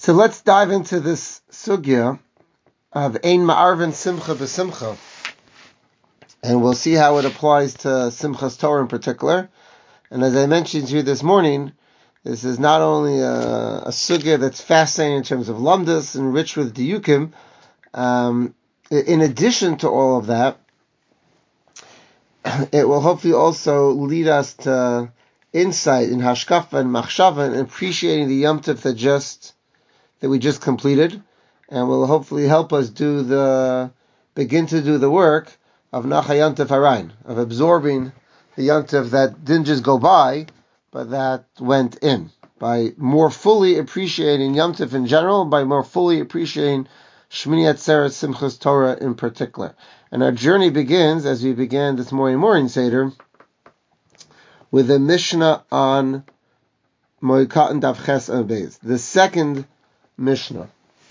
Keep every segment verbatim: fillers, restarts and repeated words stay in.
So let's dive into this sugya of Ein Ma'arvin Simcha B'Simcha, and we'll see how it applies to Simchas Torah in particular. And as I mentioned to you this morning, this is not only a, a sugya that's fascinating in terms of lamdas and rich with diyukim. Um, in addition to all of that, it will hopefully also lead us to insight in hashkafa and machshava and appreciating the Yom Tov that just that we just completed, and will hopefully help us do the begin to do the work of Nacha Yom Tov Harayin, of absorbing the Yom Tov that didn't just go by, but that went in, by more fully appreciating Yom Tov in general, by more fully appreciating Shmini Atzeret Simchas Torah in particular. And our journey begins, as we began this morning morning Seder, with a Mishnah on Moikatan Daf Ches Amud Beis, the second Mishnah.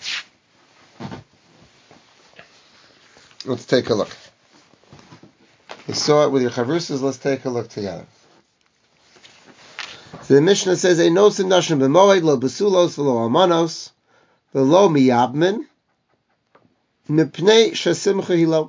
Let's take a look. You saw it with your chavrusas. Let's take a look together. So the Mishnah says, "Einos and nashim b'moed lo besulos v'lo almanos v'lo miyabmin mipnei shesimcha hilo."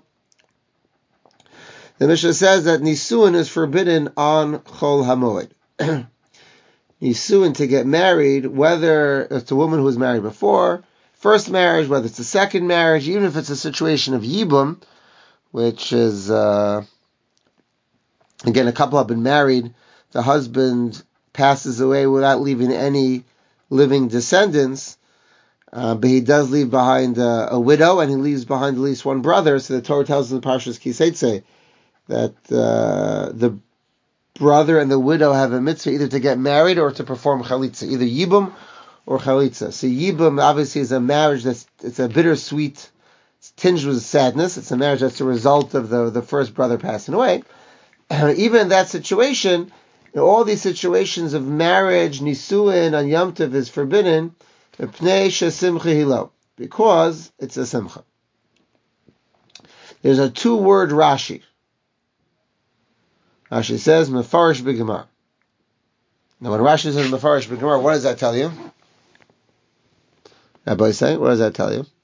The Mishnah says that nisuin is forbidden on chol hamoed. Nisuin, to get married, whether it's a woman who was married before, first marriage, whether it's a second marriage, even if it's a situation of yibum, which is, uh, again, a couple have been married, the husband passes away without leaving any living descendants, uh, but he does leave behind a, a widow, and he leaves behind at least one brother. So the Torah tells in the Parshas Ki Seitzei that uh, the brother and the widow have a mitzvah either to get married or to perform chalitza, either yibum or chalitza. So yibum obviously is a marriage that's it's a bittersweet, it's tinged with sadness. It's a marriage that's a result of the the first brother passing away. Even in that situation, in all these situations of marriage, nisuin on Yom Tov is forbidden, because it's a simcha. There's a two-word Rashi. Rashi says, Mefarish b'Gemara. Now when Rashi says Mefarish b'Gemara, what does that tell you? Rabbi say, what does that tell you?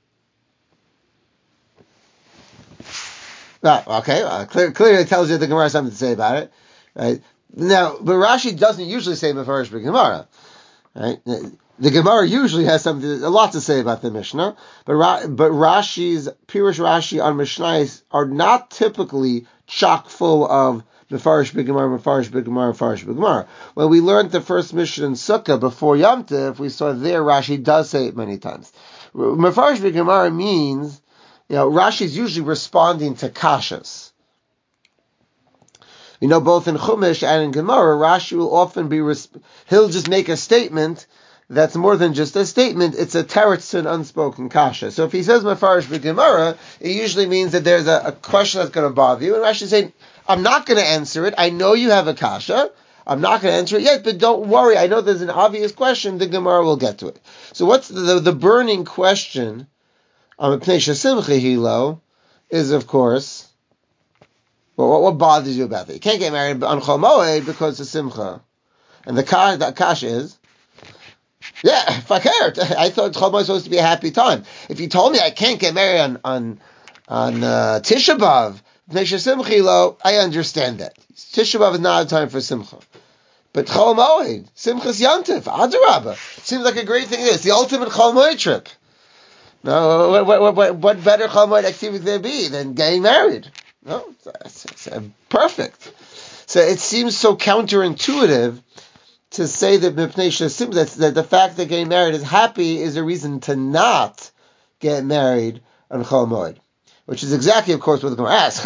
Ah, okay, uh, clear, clearly it tells you the Gemara has something to say about it. Right? Now, but Rashi doesn't usually say Mefarish b'Gemara. Right? The Gemara usually has something, a lot to say about the Mishnah, but Ra, but Rashi's, Pirush Rashi on Mishnayos are not typically chock full of Mefarish b'Gemara, Mefarish b'Gemara, Mefarish b'Gemara. When we learned the first Mishnah in Sukkah before Yom Tov, we saw there Rashi does say it many times. Mefarish b'Gemara means, you know, Rashi is usually responding to kashas. You know, both in Chumash and in Gemara, Rashi will often be, resp- he'll just make a statement that's more than just a statement, it's a teretz to an unspoken kasha. So if he says Mefarish b'Gemara, it usually means that there's a, a question that's going to bother you, and Rashi is saying, I'm not going to answer it, I know you have a kasha, I'm not going to answer it yet, but don't worry, I know there's an obvious question, the Gemara will get to it. So what's the, the, the burning question on Pnei Shesimcha Hilo is, of course, well, what, what bothers you about that? You can't get married on Chol Moed because it's Simcha. And the kasha, the kasha is, yeah, if I cared, I thought Chol Moed was supposed to be a happy time. If you told me I can't get married on on on uh, Tisha B'Av, Pnei Shesimcha Hilo, I understand that. Tisha B'Av is not a time for Simcha. But Chol Moed, Simchas Yom Tov, Adarabah, seems like a great thing. It's the ultimate Chol Moed trip. No, what, what, what, what better Chol Moed activity could there be than getting married? No, it's, it's, it's perfect. So it seems so counterintuitive to say that that the fact that getting married is happy is a reason to not get married on Chol Moed, which is exactly, of course, what the Gemara asks.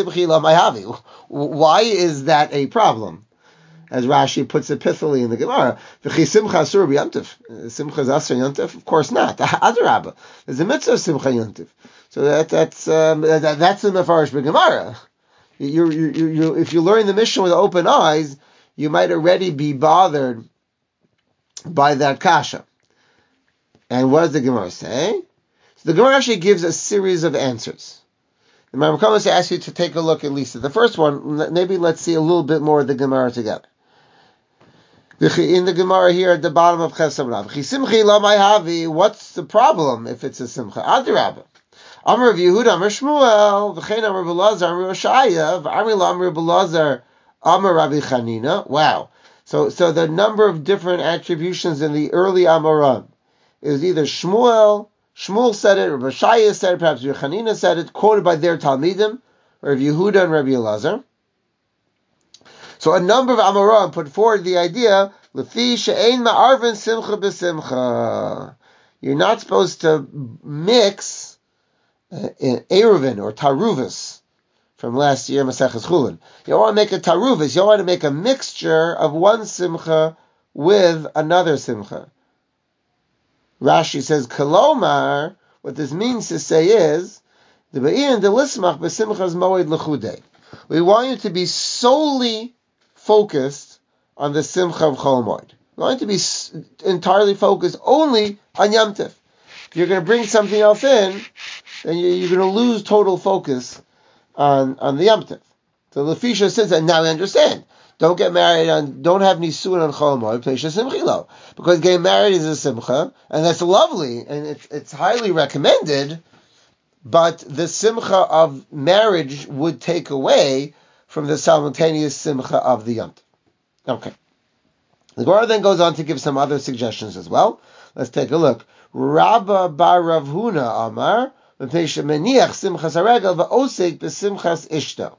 Why is that a problem? As Rashi puts it pithily in the Gemara, Simcha is Asr Yontif? Of course not. Adarabah. There's a mitzvah of Simcha Yontif. So that, that's um, that, that's in the Mefarish b'Gemara. You, you, you, you, if you learn the Mishnah with open eyes, you might already be bothered by that kasha. And what does the Gemara say? So the Gemara actually gives a series of answers. The Maram Kamos asks you to take a look at least at the first one. Maybe let's see a little bit more of the Gemara together. In the Gemara here at the bottom of Chesam Rav, Chisimchi lo mai havi. What's the problem if it's a simcha? Adrabah. Amar Rav Yehuda, Amar Shmuel, v'chein Amar Belazar, Amar Roshaya, v'Amar lo Amar Belazar, Amar Rabbi Chanina. Wow. So, so the number of different attributions in the early Amoram. It was either Shmuel, Shmuel said it, Rabbi Shaya said it, perhaps Rabbi Chanina said it, quoted by their Talmidim, Rabbi Yehuda and Rabbi Elazar. So a number of Amoram put forward the idea, Lefi she'ein ma'arvin simcha b'simcha. You're not supposed to mix uh, Eruvin or Taruvus from last year, Maseches Chulin. You don't want to make a Taruvus, you don't want to make a mixture of one simcha with another simcha. Rashi says, Kolomar, what this means to say is, the Be'in de Lismach b'simchas moed l'chudei. We want you to be solely focused on the simcha of Chol Moed. We want you to be entirely focused only on Yom Tov. If you're going to bring something else in, then you're going to lose total focus on, on the Yom Tov. So Lefisha says that now we understand. Don't get married on, don't have nisuin on Chol Moed, Pesha Simchilo. Because getting married is a simcha, and that's lovely, and it's, it's highly recommended, but the simcha of marriage would take away from the simultaneous simcha of the Yom Tov. Okay. The Gemara then goes on to give some other suggestions as well. Let's take a look. Rabba bar Rav Huna Amar, Pesha meniach simchas haregel va'osek b'simchas ishto.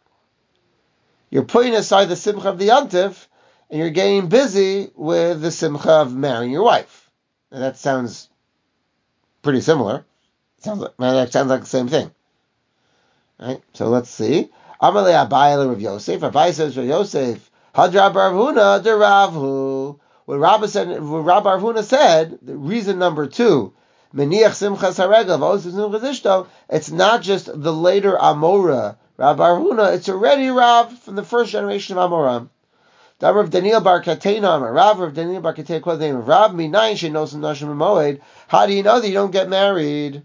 You're putting aside the simcha of the Yom Tov, and you're getting busy with the simcha of marrying your wife. And that sounds pretty similar. It sounds like, that sounds like the same thing. Right? So let's see. Amalei Abaye Rav Yosef. Abaye says Rav Yosef, Hadra Bar Huna de Ravhu. What Rabbi said, what Rabbi Rav Huna said, the reason number two, Meniach Simchas Haregel v'osef Simchas Ishto. It's not just the later Amora Rav Bar Huna, it's already Rav from the first generation of Amoram. Rav Daniel Bar Kateina, Rav Rav Daniel Bar Kateina, quote the name of Rav Minayin Sheinosim Nashim Moed. How do you know that you don't get married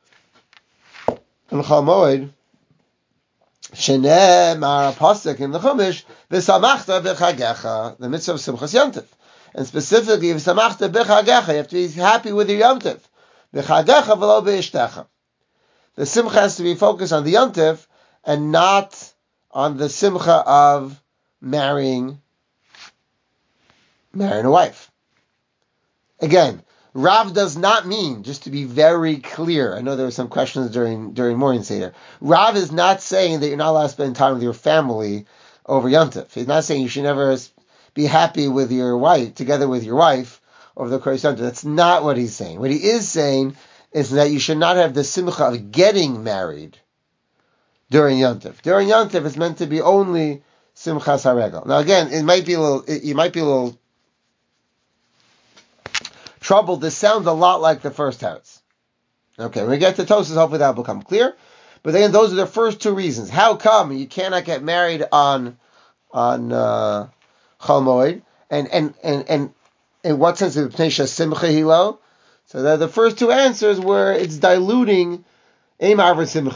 in Chol Moed? Sheneh Mara Pasuk in the Chumash V'Samachta B'Chagecha, the mitzvah of Simchas Yom Tov, and specifically V'Samachta B'Chagecha, you have to be happy with your Yom Tov. B'Chagecha v'lo b'Ishtecha. The simcha has to be focused on the Yom Tov and not on the simcha of marrying marrying a wife. Again, Rav does not mean, just to be very clear, I know there were some questions during during morning Seder, Rav is not saying that you're not allowed to spend time with your family over Yom Tov. He's not saying you should never be happy with your wife, together with your wife, over the course of Yom Tov. That's not what he's saying. What he is saying is that you should not have the simcha of getting married during Yom Tov. During Yom Tov, it's meant to be only Simchas HaRegel. Now again, it might be a little, it, you might be a little troubled. This sounds a lot like the first house. Okay, when we get to Tosas, hopefully that will become clear. But then those are the first two reasons. How come you cannot get married on on uh, Chol Moed? And and and and in what sense is it Pnei Simcha Hilo? So the, the first two answers were it's diluting the simcha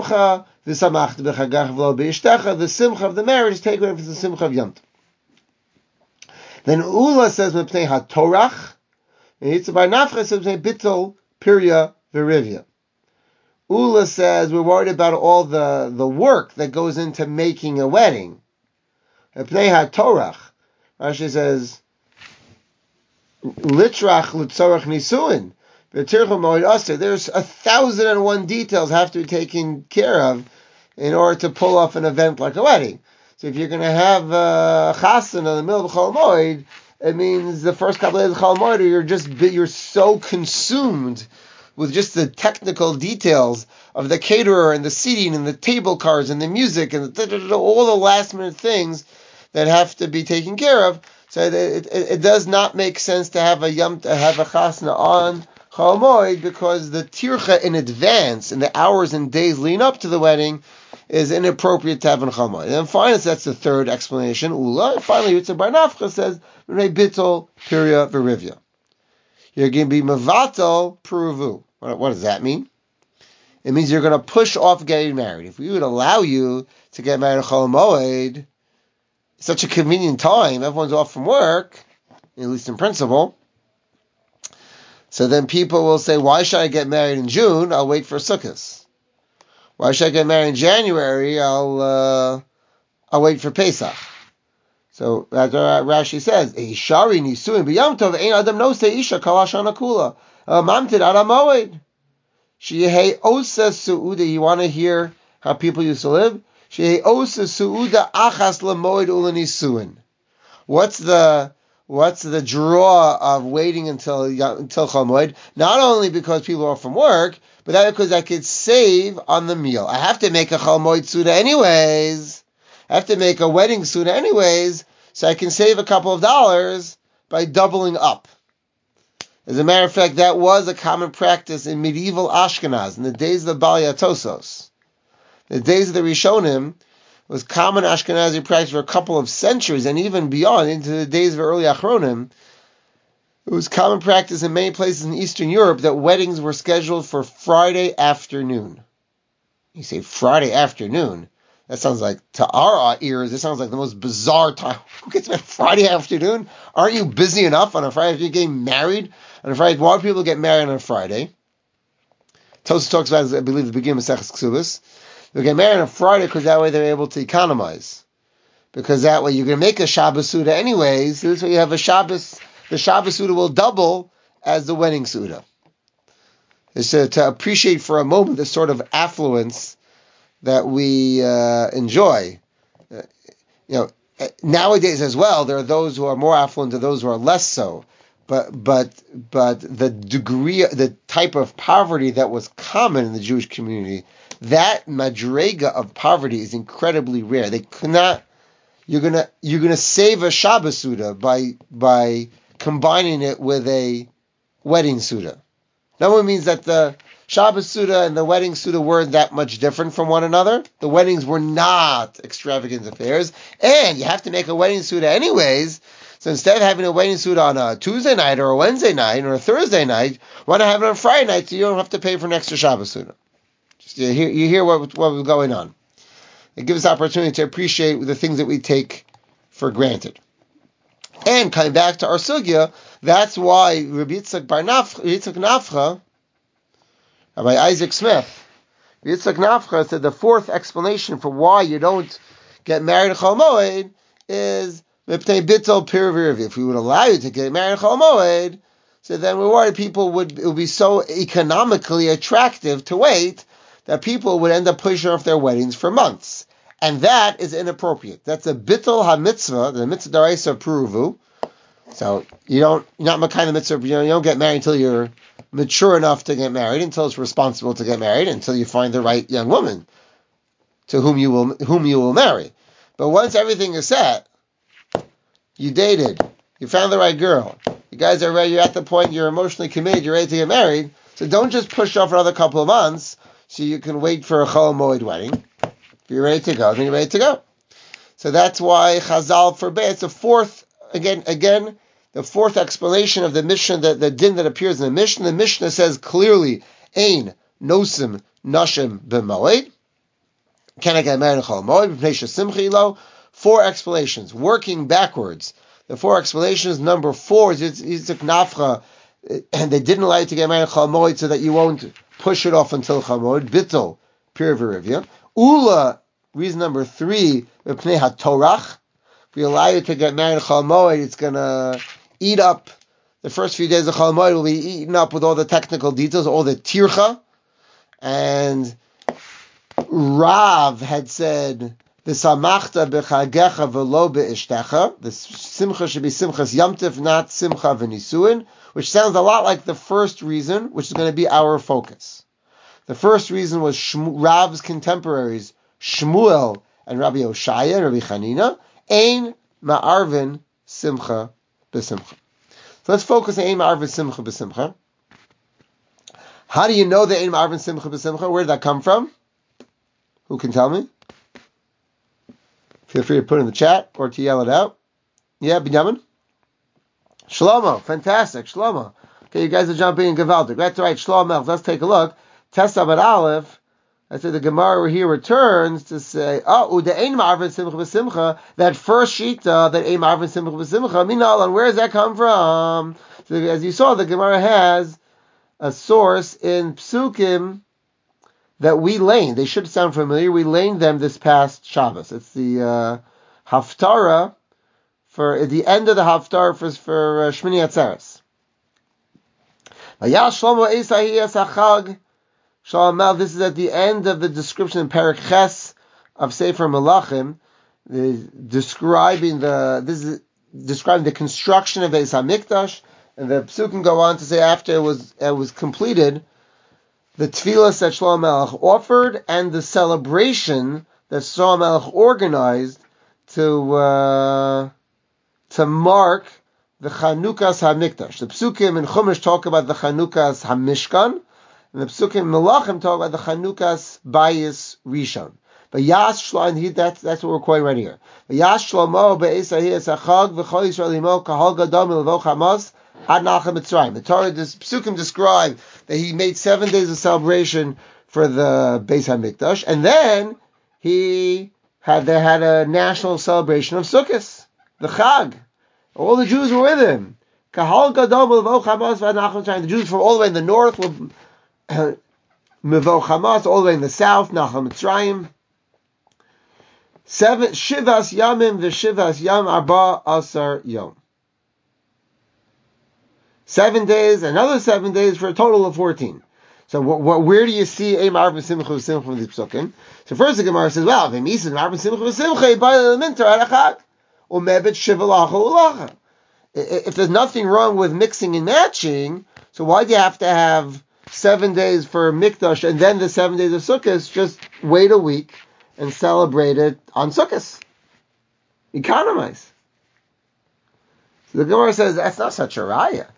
of the marriage is taken away from the simcha of Yom Tov. Then Ula says Mepnei HaTorach, and Yitzhak Nafcha says Mepnei Bittul Pirya V'Rivya. Ula says we're worried about all the, the work that goes into making a wedding. Mepnei HaTorach, Rashi says Litrach L'Tzorach Nisuin. There's a thousand and one details have to be taken care of in order to pull off an event like a wedding. So if you're going to have a chassan in the middle of Chol Moed, it means the first couple of days of Chol Moed, you're just you're so consumed with just the technical details of the caterer and the seating and the table cards and the music and the, all the last minute things that have to be taken care of. So it, it, it does not make sense to have a yom to have a chasna on Chol Moed, because the tircha in advance, in the hours and days leading up to the wedding, is inappropriate to have in Chol Moed. And then finally, that's the third explanation, Ula. And finally, Yitzhak Bar Nafcha says, B'nei Bittul Pirya V'Rivya. You're going to be Mevatel Peruvu. What, what does that mean? It means you're going to push off getting married. If we would allow you to get married in Chol Moed, such a convenient time, everyone's off from work, at least in principle. So then people will say, why should I get married in June? I'll wait for Sukkot. Why should I get married in January? I'll uh, I'll wait for Pesach. So that's what Rashi says. Ishari nisuin b'yom tov ein adam nosei isha kol hashana kula mamtid adam moed. Shehei osa suuda. You want to hear how people used to live? Shehei osa suuda achas lemoed ulanisuin. What's the What's the draw of waiting until until Chol Moed? Not only because people are from work, but that because I could save on the meal. I have to make a Chol Moed Suda anyways. I have to make a wedding Suda anyways, so I can save a couple of dollars by doubling up. As a matter of fact, that was a common practice in medieval Ashkenaz, in the days of the Baalei Tosos. The days of the Rishonim, was common Ashkenazi practice for a couple of centuries, and even beyond, into the days of early Achronim. It was common practice in many places in Eastern Europe that weddings were scheduled for Friday afternoon. You say Friday afternoon? That sounds like, to our ears, it sounds like the most bizarre time. Who gets married Friday afternoon? Aren't you busy enough on a Friday afternoon getting married? On a Friday, why do people get married on a Friday? Tosfos talks about, I believe, the beginning of Maseches Ksubos. They get married on a Friday because that way they're able to economize. Because that way you're going to make a Shabbos Suda anyways. This way you have a Shabbos, the Shabbos Suda will double as the wedding Suda. It's to, to appreciate for a moment the sort of affluence that we uh, enjoy. Uh, you know, nowadays as well, there are those who are more affluent and those who are less so. But but but the degree, the type of poverty that was common in the Jewish community, that madrega of poverty is incredibly rare. They cannot. You're gonna you're gonna save a Shabbos Suda by by combining it with a wedding Suda. That one means that the Shabbos Suda and the wedding Suda weren't that much different from one another. The weddings were not extravagant affairs, and you have to make a wedding Suda anyways. So instead of having a wedding Suda on a Tuesday night or a Wednesday night or a Thursday night, why not have it on Friday night so you don't have to pay for an extra Shabbos Suda? Just you hear, you hear what, what was going on. It gives us opportunity to appreciate the things that we take for granted. And coming back to our sugya, that's why Rabbi Yitzchak Bar Nafcha, Yitzchak Nafcha, Rabbi Isaac Smith, Yitzchak Nafcha said the fourth explanation for why you don't get married at Chol Moed is if we would allow you to get married at Chol Moed, so then we're worried people would, it would be so economically attractive to wait that people would end up pushing off their weddings for months. And that is inappropriate. That's a bittul ha-mitzvah, the mitzvah d'oraisa pruvu. So you don't, you're not kind of mitzvah, you, know, you don't get married until you're mature enough to get married, until it's responsible to get married, until you find the right young woman to whom you will, whom you will marry. But once everything is set, you dated, you found the right girl, you guys are ready, you're at the point you're emotionally committed, you're ready to get married, so don't just push off another couple of months so you can wait for a Chol Moed wedding. If you're ready to go, then you're ready to go. So that's why Chazal forbade. It's the fourth, again, again, the fourth explanation of the Mishnah, the, the din that appears in the Mishnah. The Mishnah says clearly, Ein nosim nashim b'moed. Can I get married in Chol Moed? B'pnei shesimcha lo. Four explanations, working backwards. The four explanations, number four is Yitzchak Nafcha, and they didn't allow you to get married in Chol Moed so that you won't push it off until Chol Moed. Bittul, pir v'rivya. Ula, reason number three, Pnei HaTorach. If we allow you to get married in Chol Moed, it's going to eat up, the first few days of Chol Moed will be eaten up with all the technical details, all the tircha. And Rav had said, V'samachta b'chagecha v'lo be'ishtecha. The simcha should be simchas yamtiv, not simcha v'nisuin, which sounds a lot like the first reason, which is going to be our focus. The first reason was Shmu, Rav's contemporaries, Shmuel and Rabbi Oshaya and Rabbi Chanina, Ein ma'arvin simcha b'simcha. So let's focus on Ein ma'arvin simcha b'simcha. How do you know that Ein ma'arvin simcha b'simcha? Where did that come from? Who can tell me? Feel free to put it in the chat or to yell it out. Yeah, Binyamin? Shlomo, fantastic, Shlomo. Okay, you guys are jumping in Gavaldik. That's right, Shlomo, let's take a look. Test Abad Aleph, I said the Gemara here returns to say, oh, the ein ma'arvin simcha b'simcha, that first shita, that ein ma'arvin simcha b'simcha, minal, and where does that come from? So as you saw, the Gemara has a source in Psukim that we lane. They should sound familiar. We laned them this past Shabbos. It's the uh, Haftarah for at the end of the Haftarah for, for uh, Shmini Atzeres. Vayash Shlomo Esahi Esachag. Shalom, this is at the end of the description in Perek Ches of Sefer Melachim, describing the this is describing the construction of Beis Hamikdash, and the Psukim go on to say after it was it was completed, the tefillas that Shlomo Melech offered and the celebration that Shlomo Melech organized to uh, to mark the Chanukas Hamikdash. The Psukim and Chumash talk about the Chanukas Hamishkan. And the Psukim Melachim talk about the Chanukas Bayis Rishon. But Yas Shlomo, that's that's what we're quoting right here. But Yas Shlomo be'esahi esachag v'chol Yisrael imo kahal gadol milvo chamas ad nachem Mitzrayim. The Torah, the Psukim describe that he made seven days of celebration for the Beis Hamikdash, and then he had they had a national celebration of Sukkot, the Chag. All the Jews were with him. Kahal gadol milvo chamas ad nachem Mitzrayim. The Jews from all the way in the north were Mevo Chamas, all the way in the south, Nachal Mitzrayim. Seven Shivas Yamim v'Shivas Yam Arba Asar Yom. Seven days, another seven days for a total of fourteen. So, wh- wh- where do you see a Marv Simcha v'Simcha from the Psukim? So, first the Gemara says, "Well, v'Mises Marv Simcha v'Simcha Yibayil Mintar Adachak Umebet Shiva Lacha Ulacha." If there's nothing wrong with mixing and matching, so why do you have to have seven days for Mikdash and then the seven days of Sukkot? Just wait a week and celebrate it on Sukkot. Economize. So the Gemara says that's not such a raya.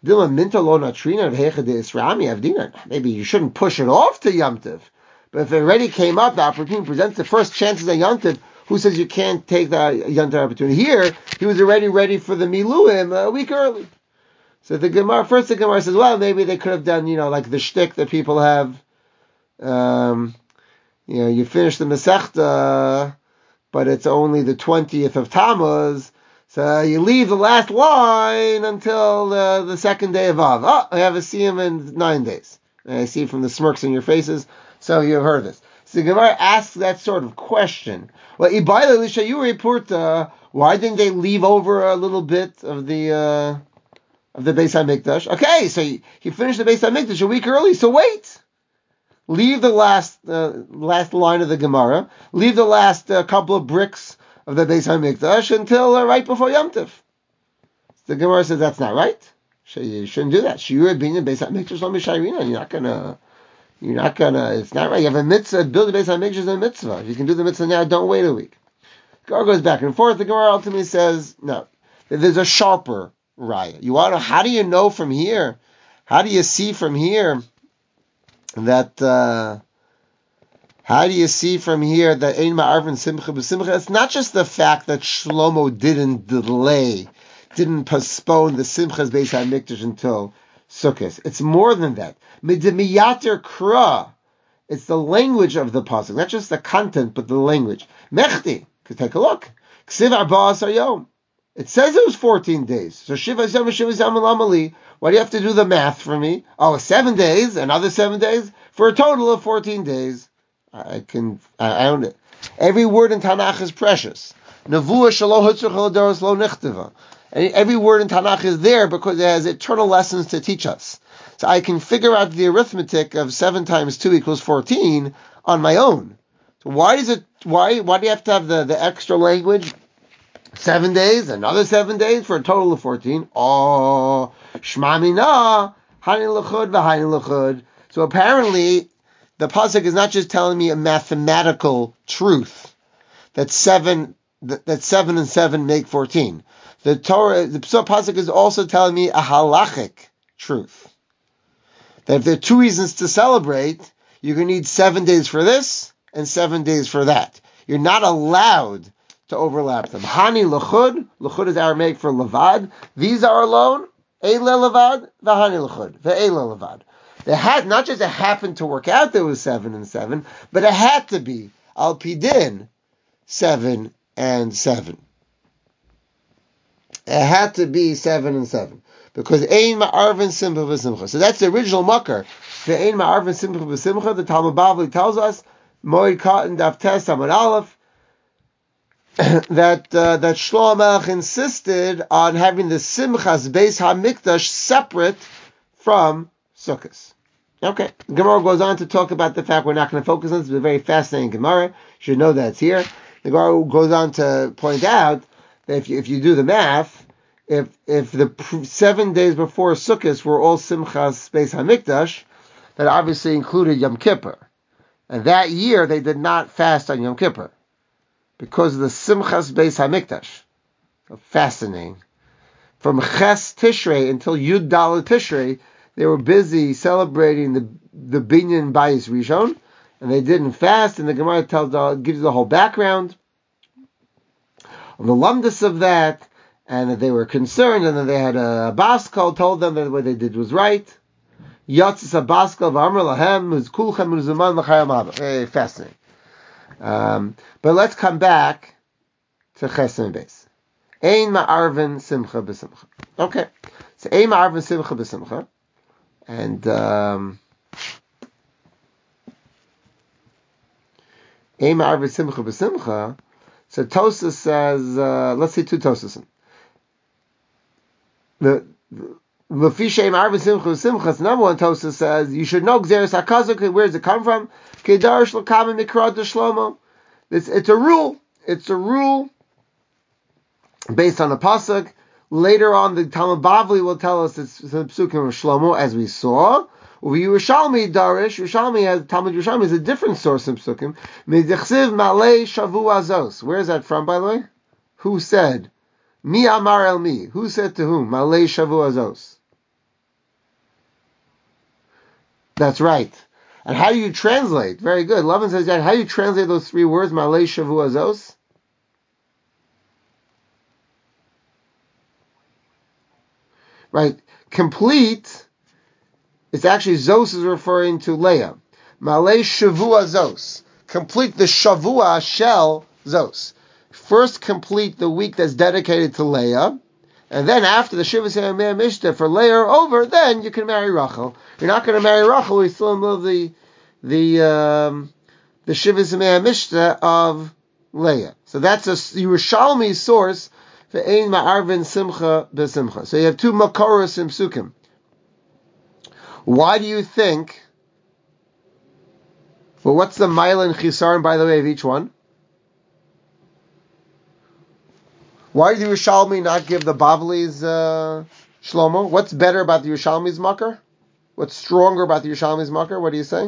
Maybe you shouldn't push it off to Yom Tov. But if it already came up, the opportunity presents the first chances at Yom Tov. Who says you can't take the Yom Tov opportunity? Here, he was already ready for the Miluim a week early. So the Gemara, first the Gemara says, well, maybe they could have done, you know, like the shtick that people have. Um, you know, you finish the Masechta, but it's only the twentieth of Tammuz, so you leave the last line until uh, the second day of Av. Oh, I have a siyum in nine days. And I see from the smirks in your faces, so you've heard this. So the Gemara asks that sort of question. Well, Ibayla Lisha, you report, uh, why didn't they leave over a little bit of the... Uh, of the Beis HaMikdash? Okay, so he, he finished the Beis HaMikdash a week early, so wait. Leave the last uh, last line of the Gemara, leave the last uh, couple of bricks of the Beis HaMikdash until uh, right before Yom Tov. The Gemara says that's not right. You shouldn't do that. Shiur being in Beis HaMikdash lo mishayrina. You're not gonna, you're not gonna, it's not right. You have a mitzvah, build a Beis HaMikdash is a mitzvah. If you can do the mitzvah now, don't wait a week. The Gemara goes back and forth. The Gemara ultimately says, no, there's a sharper raya. You want to, how do you know from here? How do you see from here that, uh, how do you see from here that Ein Ma'arvin Simcha B'Simcha? It's not just the fact that Shlomo didn't delay, didn't postpone the Simchas Beis HaMikdash until Sukkot. It's more than that. Midimiyater Kra. It's the language of the pasuk, not just the content, but the language. Mechti. Take a look. Ksiv Arba Asar Yom. It says it was fourteen days. So Shiva Yom Shiva Yom Lamali. Why do you have to do the math for me? Oh, seven days, another seven days, for a total of fourteen days. I can, I, I don't, every word in Tanakh is precious. Nevuah Shalo Hutzach Haladoros Lo Nechtiva. Every word in Tanakh is there because it has eternal lessons to teach us. So I can figure out the arithmetic of seven times two equals fourteen on my own. So why does it, why, why do you have to have the, the extra language? Seven days, another seven days for a total of fourteen. Oh, Shma Mina, Hani L'chud v'Hani L'chud. So apparently, the pasuk is not just telling me a mathematical truth that seven that, that seven and seven make fourteen. The Torah, the pasuk is also telling me a halachic truth that if there are two reasons to celebrate, you're going to need seven days for this and seven days for that. You're not allowed to overlap them. Hani l'chud, l'chud is Aramaic for levad. These are alone. Eile levad, v'hani l'chud, ve'eile levad. It had, not just it happened to work out there was seven and seven, but it had to be, al pidin, seven and seven. It had to be seven and seven. Because ein ma'arvin simcha b'simcha. So that's the original makar. The ein ma'arvin simcha b'simcha, the Talmud Bavli tells us, Moed Katan Daf Tes Amud Aleph, that uh, that Shlomo Melech insisted on having the Simchas Beis HaMikdash separate from Sukkot. Okay, the Gemara goes on to talk about the fact we're not going to focus on this. It's a very fascinating Gemara. You should know that it's here. The Gemara goes on to point out that if you, if you do the math, if if the pr- seven days before Sukkot were all Simchas Beis HaMikdash, that obviously included Yom Kippur. And that year they did not fast on Yom Kippur because of the Simchas Beis HaMikdash. So fascinating. From Ches Tishrei until Yud Daled Tishrei, they were busy celebrating the the Binyan Bayis Rishon, and they didn't fast. And the Gemara tells uh, gives you the whole background of the lumdus of that, and that they were concerned, and then they had a Baskal told them that what they did was right. Yatzis Baskal v'amar lahem uzkulchem uzuman l'chayam haba. Very fascinating. Um, but let's come back to Chesed Beis. Ein ma'arvin simcha b'simcha. Okay, so ein ma'arvin simcha b'simcha, and um, ein ma'arvin simcha b'simcha. So Tosas says, uh, let's see two Tosas. The Lefisha ein ma'arvin simcha b'simcha. Number one Tosas says you should know Gzeres HaKazuk. Where does it come from? Kedarish l'kam mikra de Shlomo. It's it's a rule. It's a rule based on a pasuk. Later on, the Talmud Bavli will tell us it's the psukim of Shlomo, as we saw. Yerushalmi Darish, Yerushalmi has Talmud Yerushalmi is a different source of psukim. Midichsiv malei shavu azos. Where is that from, by the way? Who said? Mi amar el mi. Who said to whom? Malei shavu azos. That's right. And how do you translate? Very good. Lovin says, how do you translate those three words? Malei shavu azos. Right. Complete. It's actually Zos is referring to Leah. Malei shavua Zos. Complete the shavua shell Zos. First complete the week that's dedicated to Leah. And then after the Shivas Yamei Mishta for Leah are over, then you can marry Rachel. You're not going to marry Rachel. We still in the middle of the the um, the Shivas Yamei Mishta of Leah. So that's a Yerushalmi source for Ein Ma'arvin Simcha B'Simcha. So you have two Makoros in Psukim. Why do you think? Well, what's the Ma'ila and Chisaron, by the way, of each one? Why did the Yerushalmi not give the Bavli's uh, Shlomo? What's better about the Yerushalmi's Makar? What's stronger about the Yerushalmi's Makar? What do you say?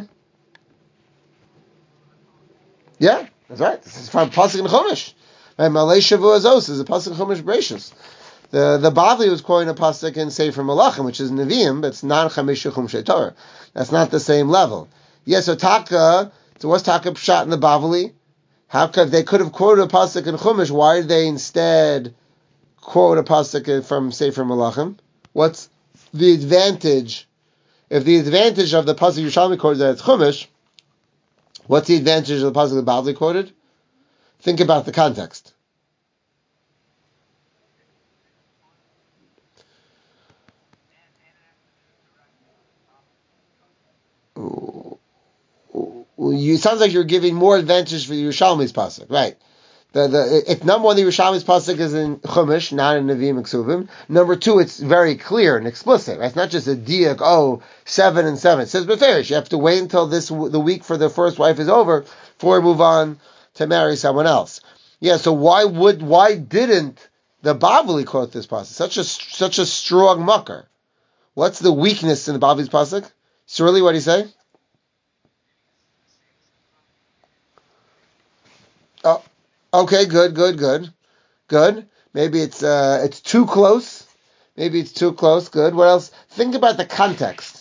Yeah, that's right. This is from Pasuk and Chumash. Right? Malei Shavu Azos is a Pasuk and Chumash Bereshis. The the Bavli was quoting a pasuk in Sefer Malachim, which is Nevi'im, but it's non Chamisha Chumshei Torah. That's not the same level. Yes, so Taka. So what's Taka Pshat in the Bavli? How could they could have quoted a pasuk in Chumash? Why did they instead quote a pasuk from Sefer Malachim? What's the advantage? If the advantage of the pasuk Yerushalmi quoted that it's Chumash, what's the advantage of the pasuk the Bavli quoted? Think about the context. You, it sounds like you're giving more advantage for the Yerushalmi's pasuk, right? The the if number one, the Yerushalmi's pasuk is in Chumash, not in Nevi'im and Ksuvim. Number two, it's very clear and explicit. Right? It's not just a diak. Oh, seven and seven. It says beferish. You have to wait until this the week for the first wife is over before you move on to marry someone else. Yeah. So why would why didn't the Bavli quote this pasuk? Such a such a strong mucker. What's the weakness in the Bavli's pasuk? Surely, what do you say? Oh, okay, good, good, good, good. Maybe it's uh, it's too close. Maybe it's too close. Good. What else? Think about the context.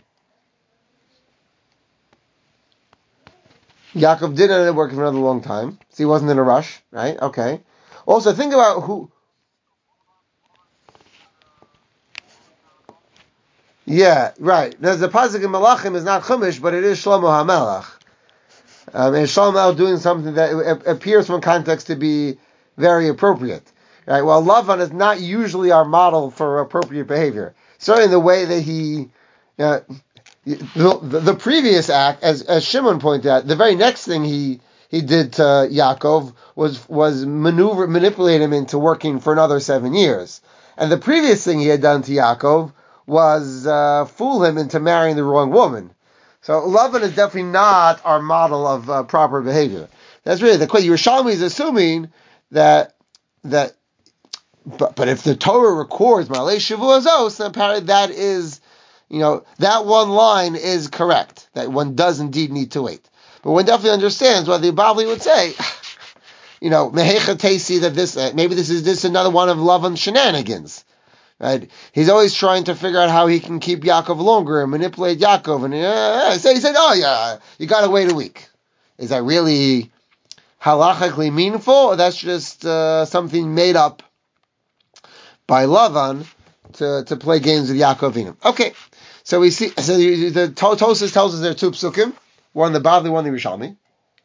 Yaakov did end up working for another long time, so he wasn't in a rush, right? Okay. Also, think about who. Yeah, right. There's a pasuk in Malachim is not Chumash, but it is Shlomo HaMelech. Um, and Shlomo HaMelech doing something that appears from context to be very appropriate. Right? Well, Lavan is not usually our model for appropriate behavior. Certainly the way that he, uh, the, the previous act, as as Shimon pointed out, the very next thing he he did to Yaakov was was maneuver manipulate him into working for another seven years. And the previous thing he had done to Yaakov was uh, fool him into marrying the wrong woman. So Lavan is definitely not our model of uh, proper behavior. That's really the question. Yerushalmi is assuming that that, but but if the Torah records Ma'alei Shavua Zos, then apparently that is, you know, that one line is correct. That one does indeed need to wait. But one definitely understands what the Bavli would say. You know, Mehecha Tesi that this uh, maybe this is this another one of Lavan's shenanigans. Right? He's always trying to figure out how he can keep Yaakov longer and manipulate Yaakov. And uh, so he said, oh yeah, you gotta wait a week. Is that really halachically meaningful, or that's just uh, something made up by Lavan to, to play games with Yaakov Avinu? Okay, so we see, so the, the Tosfos tells us there are two psukim, one the Bavli, one the Yerushalmi.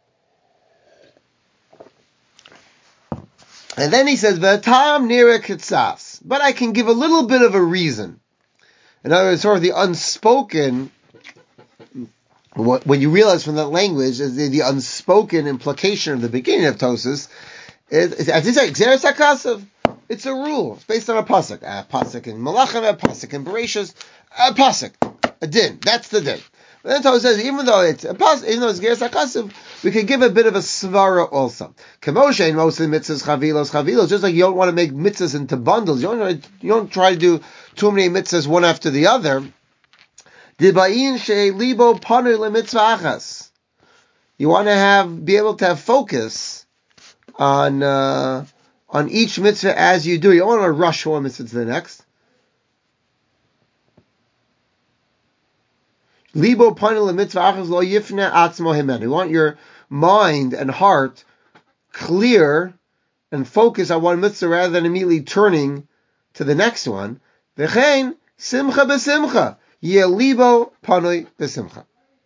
And then he says, V'atam nira kitzas. But I can give a little bit of a reason. In other words, sort of the unspoken, what, when you realize from that language, is the, the unspoken implication of the beginning of Tosfos, is, as he said, Xeris HaKasav. It's a rule. It's based on a pasuk. A pasuk in Malachim, a pasuk in Bereshis, a pasuk. A din. That's the din. But then Tosfos says, even though it's a pasuk, even though it's Xeris HaKasav, we can give a bit of a svara also. Kamoshe in most of the mitzvahs, chavilos, chavilos, just like you don't want to make mitzvahs into bundles, you don't, you don't try to do too many mitzvahs one after the other. Dibayin she libo paner le mitzvah achas. You want to have, be able to have focus on, uh, on each mitzvah as you do. You don't want to rush one mitzvah to the next. Libo paner le mitzvah achas lo yifne atzmo himen. You want your mind and heart clear and focus on one mitzvah rather than immediately turning to the next one. V'chein simcha b'simcha. Yeh libo panoi b'simcha.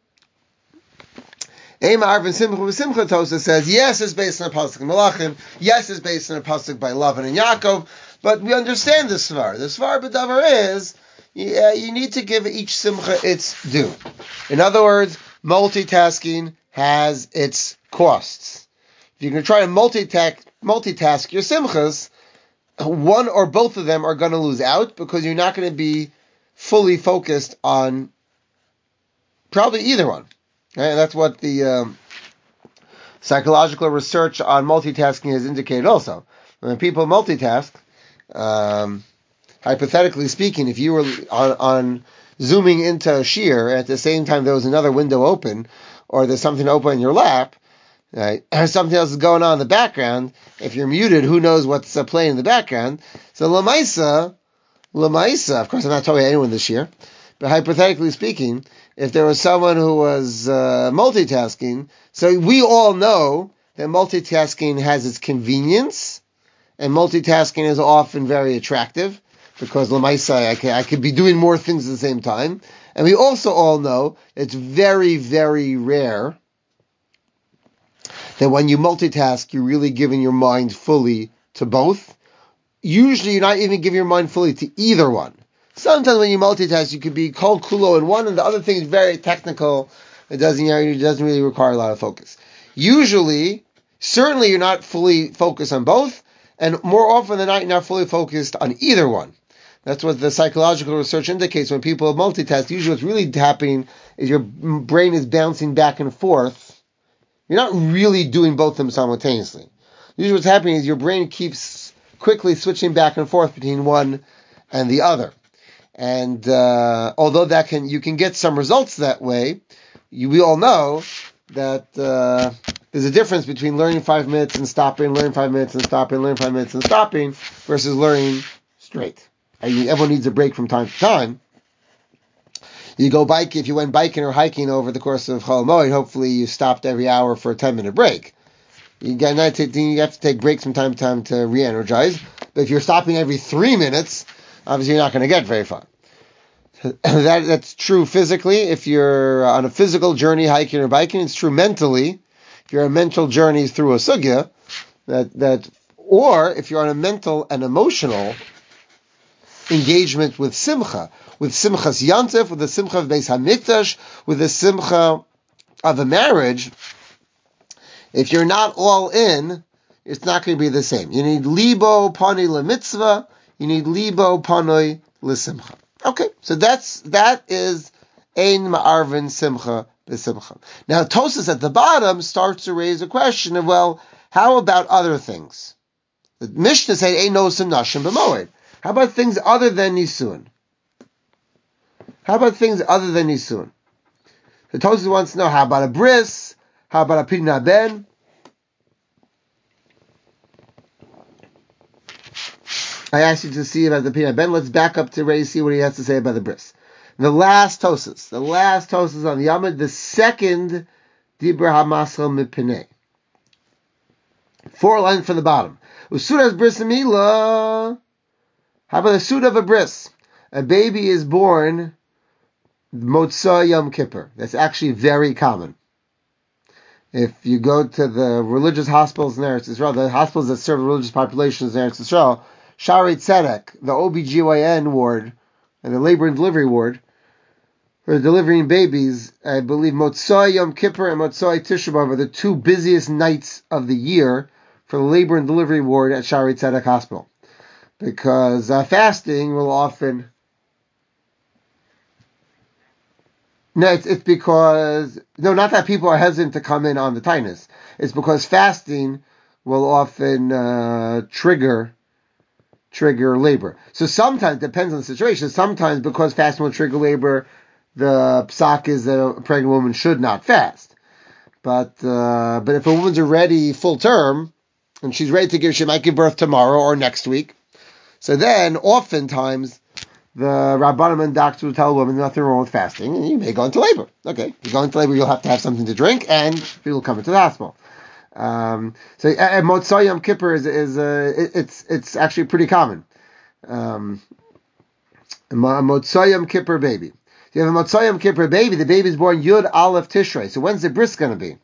Ema arvin simcha b'simcha, Tosfos says, yes, it's based on a pasuk in Malachim. Yes, it's based on a pasuk by Lavan and Yaakov. But we understand the svar. The svar b'davar is, yeah, you need to give each simcha its due. In other words, multitasking has its costs. If you're going to try to multitask, multitask your simchas, one or both of them are going to lose out because you're not going to be fully focused on probably either one. Right? And that's what the um, psychological research on multitasking has indicated also. When people multitask, um, hypothetically speaking, if you were on, on zooming into a shear at the same time there was another window open, or there's something open in your lap, right, or something else is going on in the background, if you're muted, who knows what's uh, playing in the background. So Lamaisa, Lamaisa, of course I'm not talking to anyone this year, but hypothetically speaking, if there was someone who was uh, multitasking, so we all know that multitasking has its convenience, and multitasking is often very attractive, because Lamaisa, I, can, I could be doing more things at the same time. And we also all know it's very, very rare that when you multitask, you're really giving your mind fully to both. Usually you're not even giving your mind fully to either one. Sometimes when you multitask, you could be kol kulo in one, and the other thing is very technical. It doesn't, you know, it doesn't really require a lot of focus. Usually, certainly you're not fully focused on both, and more often than not, you're not fully focused on either one. That's what the psychological research indicates. When people multitask, usually what's really happening is your brain is bouncing back and forth. You're not really doing both of them simultaneously. Usually what's happening is your brain keeps quickly switching back and forth between one and the other. And uh, although that can you can get some results that way, you, we all know that uh, there's a difference between learning five minutes and stopping, learning five minutes and stopping, learning five minutes and stopping, versus learning straight. Everyone needs a break from time to time. You go bike, if you went biking or hiking over the course of Chol Moed, hopefully you stopped every hour for a ten minute break. You got not to, you have to take breaks from time to time to re-energize. But if you're stopping every three minutes, obviously you're not going to get very far. that that's true physically. If you're on a physical journey, hiking or biking, it's true mentally. If you're on a mental journey through a sugya, that that, or if you're on a mental and emotional engagement with simcha, with simchas yantef, with the simcha of Beis Hamikdash, with the simcha of a marriage, if you're not all in, it's not going to be the same. You need libo pani lemitzvah. You need libo panoi lesimcha. Okay, so that's that is ein ma'arvin simcha b'simcha. Now Tosas at the bottom starts to raise a question of, well, how about other things? The Mishnah said ein nosim nashim b'moed. How about things other than nisun? How about things other than nisun? The Tosas wants to know, how about a bris? How about a pidna ben? I asked you to see about the pidna ben. Let's back up to Ray, see what he has to say about the bris. The last Tosas, the last Tosas on the Yamid, the second Dibra HaMaschal Mipinei. Four lines from the bottom. Usudas bris mila. How about the suit of a bris? A baby is born Motzah Yom Kippur. That's actually very common. If you go to the religious hospitals in Eretz Yisrael, the hospitals that serve religious populations in Eretz Yisrael, Shari Tzedek, the O B G Y N ward, and the labor and delivery ward, for delivering babies, I believe Motzai Yom Kippur and Motzai Tisha B'Av are the two busiest nights of the year for the labor and delivery ward at Shari Tzedek Hospital. Because uh, fasting will often... No, it's, it's because... No, not that people are hesitant to come in on the tinus. It's because fasting will often uh, trigger... trigger labor. So sometimes, depends on the situation, sometimes because fasting will trigger labor, the psak is that a pregnant woman should not fast. But uh, but if a woman's already full term, and she's ready to give, she might give birth tomorrow or next week, so then oftentimes the Rabbanim and doctors will tell a woman nothing wrong with fasting, and you may go into labor. Okay, you go into labor, you'll have to have something to drink, and you'll come into the hospital. Um, so uh, Motzai Yom Kippur is, is uh, it, it's it's actually pretty common. Um, a Motzai Yom Kippur baby. If you have a Motzai Yom Kippur baby, the baby is born Yud Aleph Tishrei. So when's the bris going to be?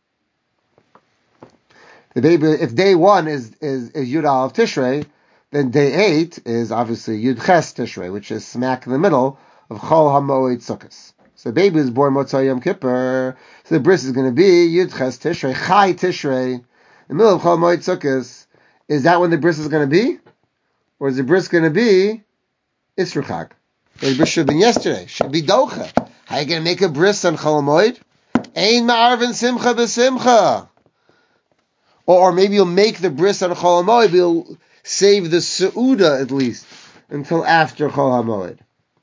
The baby, if day one is is, is Yud Aleph Tishrei, then day eight is obviously Yud Ches Tishrei, which is smack in the middle of Chol HaMoed Sukkos. So the baby is born Motzai Yom Kippur, so the bris is going to be Yud Ches Tishrei, Chai Tishrei, in the middle of Chol HaMoed Sukkos. Is that when the bris is going to be? Or is the bris going to be Isru Chag? The bris should have been yesterday. Should be Docha. How are you going to make a bris on Chol HaMoed? Ein ma'arvin simcha b'simcha. Or, or maybe you'll make the bris on Chol HaMoed, but you'll save the Seuda at least until after Chol HaMoed.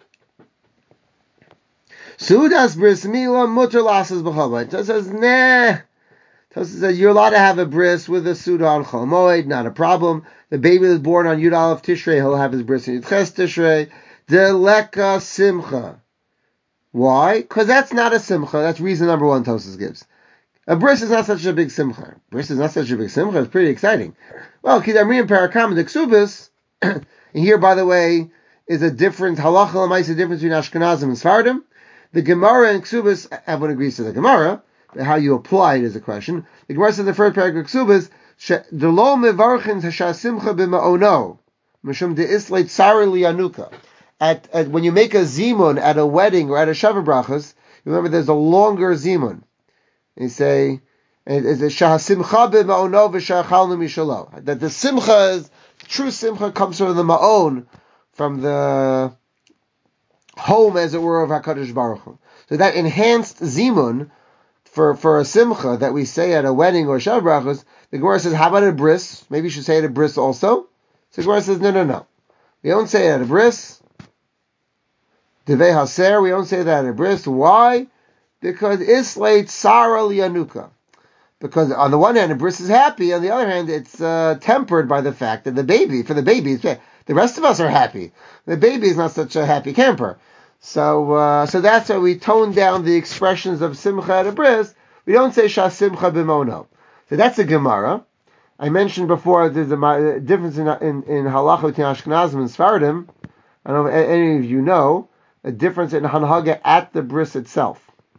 Seudas bris mila mutter lasas b'chol. Tosas says, nah. Tosas says, you're allowed to have a bris with a Seuda on Chol HaMoed, not a problem. The baby is born on Yud Aleph Tishrei, he'll have his bris in Yud Ches Tishrei. Deleka simcha. Why? Because that's not a simcha. That's reason number one Tosas gives. A bris is not such a big simcha. Bris is not such a big simcha. It's pretty exciting. Well, Kidamriim Parakam the Ksubis, and here, by the way, is a different halacha l'maisa difference between Ashkenazim and Sfardim. The Gemara and Ksubis, everyone agrees to the Gemara. How you apply it is a question. The Gemara says in the first paragraph Ksubis, Delo mevarchin hashasimcha b'ma'ono, mishum de'isleit tsari liyanuka. At, at when you make a zimun at a wedding or at a shavuot brachas, remember there's a longer zimun. You say, it's a shahasimcha b'ma'ono v'shachalnu mishalo. That the simcha is, true simcha comes from the ma'on, from the home, as it were, of HaKadosh Baruch Hu. So that enhanced zimun for, for a simcha that we say at a wedding or shavuot brachas, the Gemara says, how about a bris? Maybe you should say it at a bris also. So the Gemara says, no, no, no. We don't say it at a bris. Devei Haser, we don't say that at a bris. Why? Because Islay Tsara Lianuka. Because on the one hand, a bris is happy, on the other hand, it's uh, tempered by the fact that the baby, for the baby, the rest of us are happy. The baby is not such a happy camper. So uh, so that's why we tone down the expressions of Simcha at a bris. We don't say Shah Simcha b'mono. So that's a Gemara. I mentioned before there's a difference in, in, in halacha between Ashkenazim and Sfardim. I don't know if any of you know, a difference in hanhaga at the bris itself.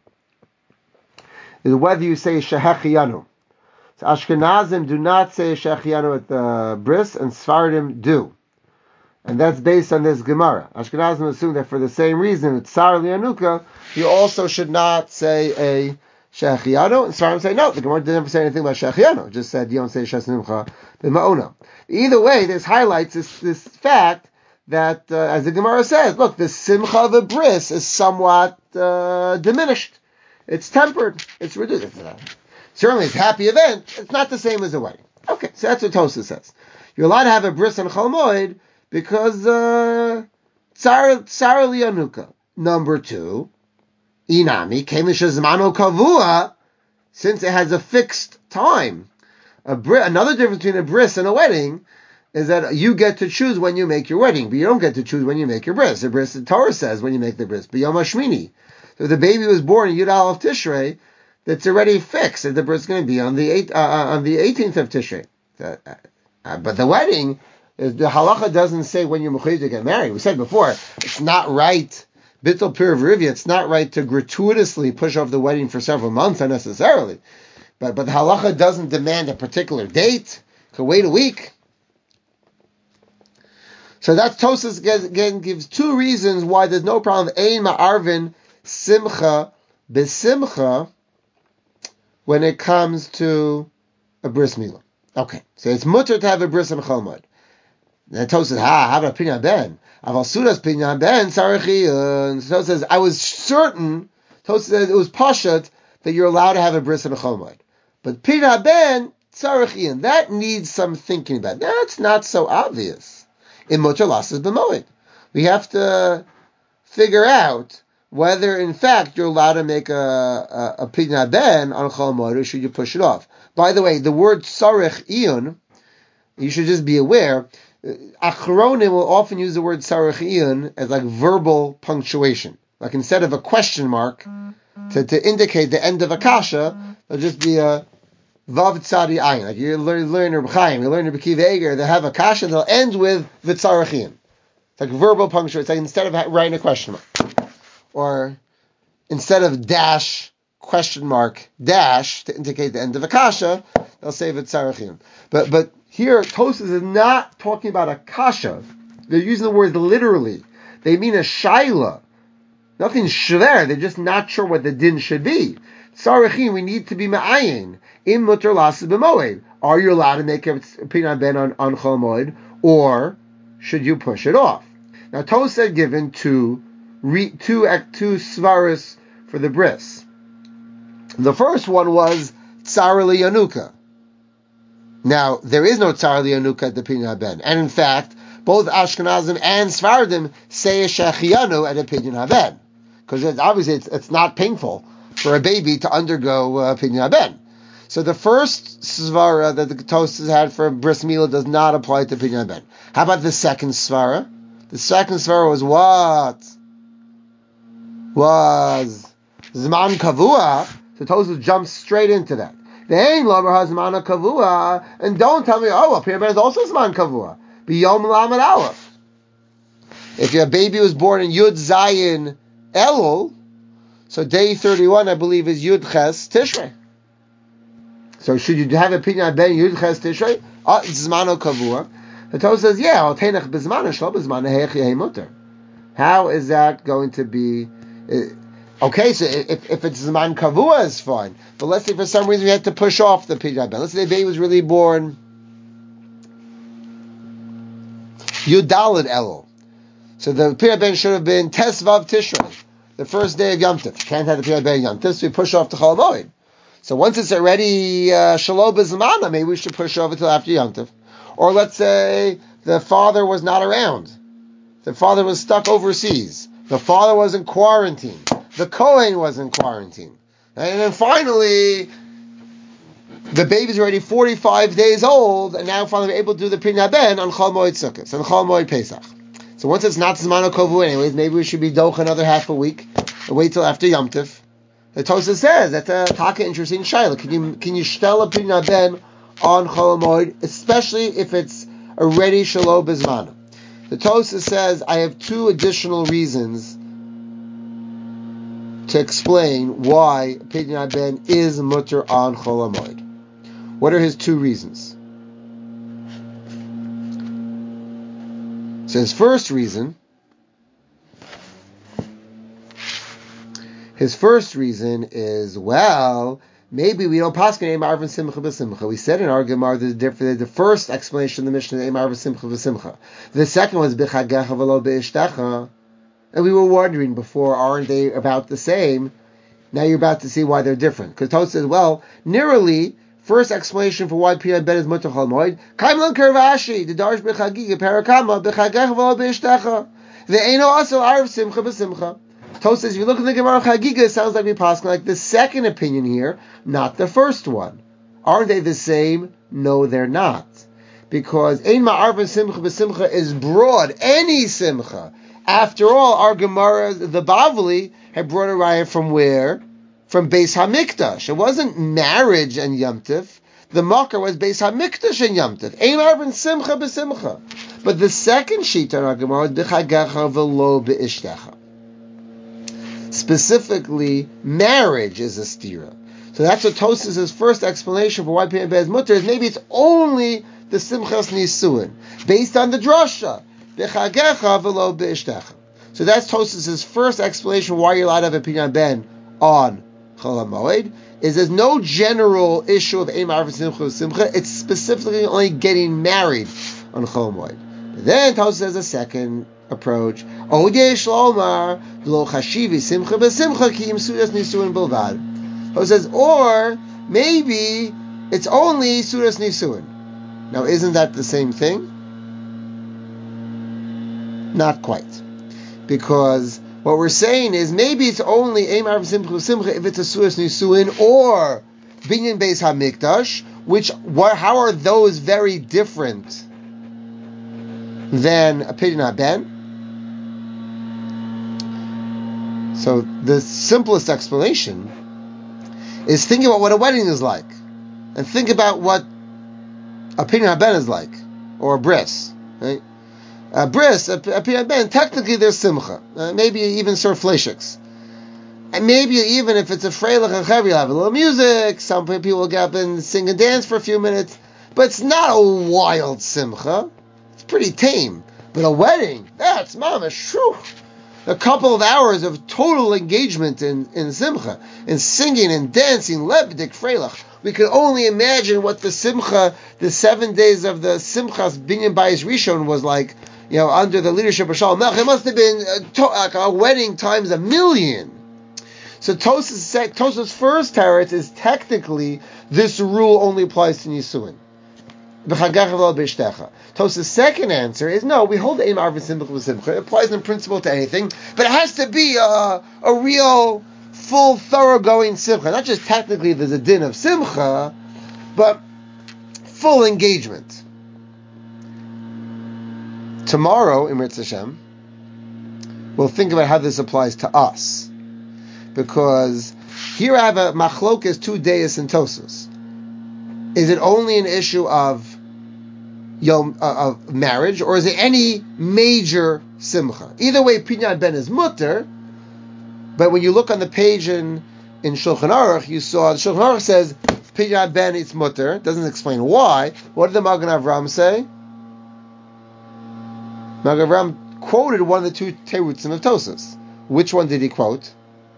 Is whether you say shehechiyanu. So Ashkenazim do not say shehechiyanu at the bris, and Sfardim do. And that's based on this Gemara. Ashkenazim assume that for the same reason, it's Tsar Lianuka, you also should not say a Shechianu. And Sfardim say, no, the Gemara didn't ever say anything about Shechianu. It just said, you don't say Shesimcha b'ma'ona. Either way, this highlights this, this fact that, uh, as the Gemara says, look, the Simcha of a bris is somewhat uh, diminished. It's tempered. It's reduced. It's, uh, certainly, it's a happy event. It's not the same as a wedding. Okay, so that's what Tosa says. You're allowed to have a bris on Chol Moed, because uh, Tsar Tsar Lianuka. Number two, Inami Kemisha Zmano Kavua, since it has a fixed time. A br- another difference between a bris and a wedding is that you get to choose when you make your wedding, but you don't get to choose when you make your bris. The bris, the Torah says when you make the bris, B'Yom HaShmini. So if the baby was born in Yud Aleph Tishrei, that's already fixed that the bris is going to be on the eight, uh, on the eighteenth of Tishrei. Uh, uh, but the wedding. The halacha doesn't say when you're mechuyev to get married. We said before, it's not right, bittul pir v'rivya, it's not right to gratuitously push off the wedding for several months unnecessarily. But but the halacha doesn't demand a particular date. It could wait a week. So that's Tosas again gives two reasons why there's no problem. Ein ma'arvin simcha besimcha when it comes to a bris milah. Okay, so it's mutter to have a bris and chol moed. Then Tosas says, ha, how about Pinyan Ben? Aval Sudas Pinyan Ben, Sarachiyun. So Tosas says, I was certain, Tosas says, it was Pashat, that you're allowed to have a bris and a chol moed. But Pinyan Ben, Sarachiyun, that needs some thinking about. That's not so obvious. In Motor Lasses B'moed. We have to figure out whether, in fact, you're allowed to make a, a, a Pinyan Ben on chol moed, or should you push it off. By the way, the word Sarachiyun, you should just be aware, Achronim will often use the word sarachiyun as like verbal punctuation. Like instead of a question mark to, to indicate the end of a kasha, there'll just be a vav tzadi ayin. Like you learn, learn Reb Chaim, you learn Reb Akiva Eiger, they have a kasha, they'll end with v'tzarachiyun. It's like verbal punctuation. It's like instead of writing a question mark. Or instead of dash, question mark, dash, to indicate the end of a kasha, they'll say v'tzarachiyun. But, but, here, Tosas is not talking about a kasha. They're using the word literally. They mean a shaila. Nothing shver. They're just not sure what the din should be. Sarachin, we need to be ma'ayin. Im mutter lasses b'moed. Are you allowed to make a pinyan ben on, on chol moed, or should you push it off? Now, Tosas had given two, re, two, two svaris for the bris. The first one was tsar liyanuka. Now, there is no Tsar Lianuka at the Pinyan Ben. And in fact, both Ashkenazim and Sfardim say a Shechianu at a Pinyan Ben. Because it's, obviously it's, it's not painful for a baby to undergo uh, Pinyan Ben. So the first Svara that the Tosas had for Bris Milah does not apply to Pinyan Ben. How about the second Svara? The second Svara was what? Was Zman Kavua. So Tosas jumps straight into that. The ain't lover has zman kavua, and don't tell me, oh, up here, but it's also zman kavua. B'yom lamed aleph. If your baby was born in Yud Zayin Elul, so day thirty-one, I believe, is Yud Ches Tishrei. So should you have a pinyan ben Yud Ches Tishrei? Oh, it's zman kavua. The Torah says, yeah, I'll tenech b'zman shlo b'zman hechi mutter. How is that going to be? Uh, Okay, so if, if it's Zman Kavua, is fine. But let's say for some reason we had to push off the Pinyan Ben. Let's say the baby was really born Yudalid Elul. So the Pinyan Ben should have been Tesvav Tishrei, the first day of Yom Tov. Can't have the Pinyan Ben Yom Tov, so we push off to Chol Moed. So once it's already uh, Shalom B'Zmana, maybe we should push over till after Yom Tov. Or let's say the father was not around. The father was stuck overseas. The father was in quarantine. The Kohen was in quarantine. And then finally, the baby's already forty-five days old, and now finally we're able to do the Pinyan Ben on Chol Moed Sukkot, and Chol Moed Pesach. So once it's not Zman Kovu anyways, maybe we should be doch another half a week, and wait till after Yom Tov. The Tosas says, that's a taka interesting shayla. Can you, can you shtel a Pinyan Ben on Chol Moed, especially if it's already Shalom B'Zman? The Tosas says, I have two additional reasons to explain why Pidyon Ben is mutter on Chol HaMoed. What are his two reasons? So his first reason, his first reason is, well, maybe we don't paskin Ein Ma'arvin Simcha B'Simcha. We said in our Gemara the, the first explanation of the Mishnah is Ein Ma'arvin Simcha B'Simcha. The second was B'chagecha v'lo B'ishtecha. And we were wondering before, aren't they about the same? Now you're about to see why they're different. Because Tosfos says, well, nearly, first explanation for why Pidyon Ben is mutter Chol HaMoed, Kaim Lan Kervashi, the Darsh B'chagiga, Parakama, B'chagecha v'lo B'ishtecha. Ve'eno asel Arv Simcha B'Simcha. Tosfos says, if you look at the Gemara Chagiga, it sounds like we pass like the second opinion here, not the first one. Aren't they the same? No, they're not. Because Ein Ma'arvin Simcha B'Simcha is broad, any Simcha. After all, our Gemara, the Bavli, had brought a raya from where? From Beis HaMikdash. It wasn't marriage and Yom Tif. The Makar was Beis HaMikdash and Yom Tif. Ein Ma'arvin Simcha B'Simcha. But the second sheet on our Gemara is B'chagecha v'lo B'ishtecha. Specifically, marriage is a stira. So that's what Tosfos' first explanation for why Pidyon Ben is mutter is maybe it's only the Simchas Nisuin, based on the drasha. B'chagecha v'lo b'ishtecha. So that's Tosfos' first explanation why you're allowed to have a Pidyon Ben on Chol HaMoed, is there's no general issue of Ein Ma'arvin Simcha Simcha, it's specifically only getting married on Chol HaMoed. Then Tosfos has a second approach. Tosfos says, or maybe it's only Sudas Nisuin. Now, isn't that the same thing? Not quite. Because what we're saying is maybe it's only Ein Ma'arvin Simcha Simcha if it's a Sudas Nisuin or Binyan Beis HaMikdash, which, how are those very different than a Pidyon Ben? So the simplest explanation is think about what a wedding is like, and think about what a Pidyon Ben is like, or a bris. Right? A bris, a, a Pidyon Ben, technically there's simcha, uh, maybe even Sir Fleishiks. And maybe even if it's a freilich and chaver, you'll have a little music, some people will get up and sing and dance for a few minutes, but it's not a wild simcha. It's pretty tame. But a wedding, that's mamash, shoo. A couple of hours of total engagement in, in simcha, in singing and dancing, lebdik, freilach. We can only imagine what the simcha, the seven days of the simchas binyan bayis rishon was like, you know, under the leadership of Shalom Melech. It must have been a, to, like a wedding times a million. So Tosfos' Tosfos' first teretz is technically this rule only applies to Nisuin. Tosfos' second answer is no, we hold Ein Ma'arvin Simcha B'Simcha. It applies in principle to anything, but it has to be a, a real, full, thoroughgoing simcha. Not just technically there's a din of simcha, but full engagement. Tomorrow, in Mirz Hashem, we'll think about how this applies to us. Because here I have a machlokas, two deis and Tosfos. Is it only an issue of Yom, uh, of marriage, or is it any major simcha? Either way, Pidyon Ben is mutter, but when you look on the page in, in Shulchan Aruch, you saw, the Shulchan Aruch says, Pidyon Ben it's mutter, doesn't explain why. What did the Magen Avraham say? Magen Avraham quoted one of the two terutzim of Tosfos. Which one did he quote?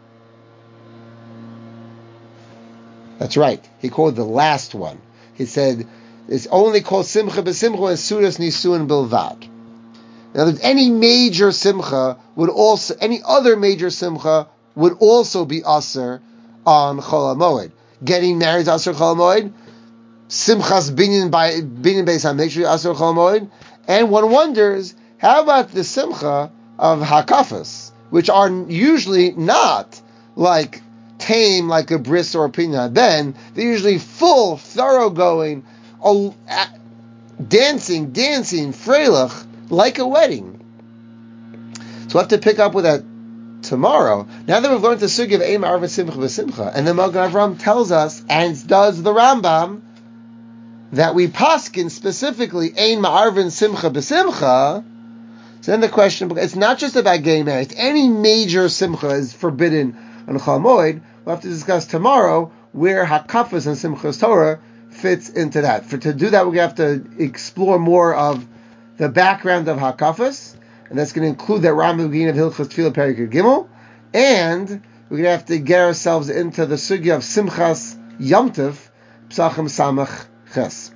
That's right, he quoted the last one. He said, it's only called Simcha B'Simcha and Sudas Nisuin Bilvad. In other words, any major Simcha would also, any other major Simcha would also be Aser on Chol HaMoed. Getting married is Aser Chol HaMoed. Simchas Binyan by Binyan Beis HaMikdash Aser Chol HaMoed. And one wonders, how about the Simcha of Hakafas, which are usually not like tame, like a bris or a Pidyon Ben. They're usually full, thoroughgoing, Oh, dancing, dancing, freilach, like a wedding. So we'll have to pick up with that tomorrow. Now that we've learned the sugi of Ein Ma'arvin Simcha B'Simcha, and the Magen Avraham tells us, and does the Rambam, that we paskin specifically Ein Ma'arvin Simcha B'Simcha. So then the question, it's not just about getting married. Any major simcha is forbidden on Chol Moed. We'll have to discuss tomorrow where Hakafas and Simchas Torah fits into that. For to do that, we're going to have to explore more of the background of Hakafas, and that's going to include that Rambam Begin of Hilchos Tefillah Perek Gimel, and we're going to have to get ourselves into the sugya of Simchas Yom Tov, Psachim Samach Ches.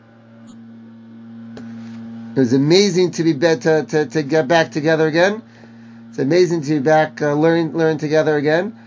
It was amazing to be better to, to get back together again. It's amazing to be back uh, learning learning together again.